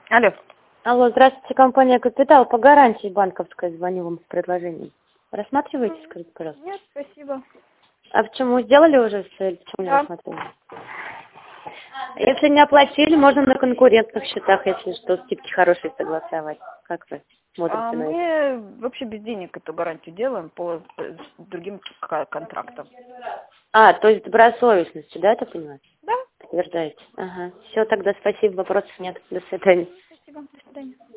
Алло. Алло, здравствуйте, компания «Капитал». По гарантии банковской звоню вам с предложением. Рассматриваете, скажите, пожалуйста? Нет, спасибо. А почему сделали уже цель? Почему не Да. рассматривали? Если не оплатили, можно на конкурентных счетах, если что, скидки хорошие согласовать. Как вы смотрите на это? Мы вообще без денег эту гарантию делаем по другим контрактам. А, то есть добросовестностью, да, это понимаете? Да. Подтверждаете? Ага. Все, тогда спасибо, вопросов нет. До свидания. Спасибо. До свидания.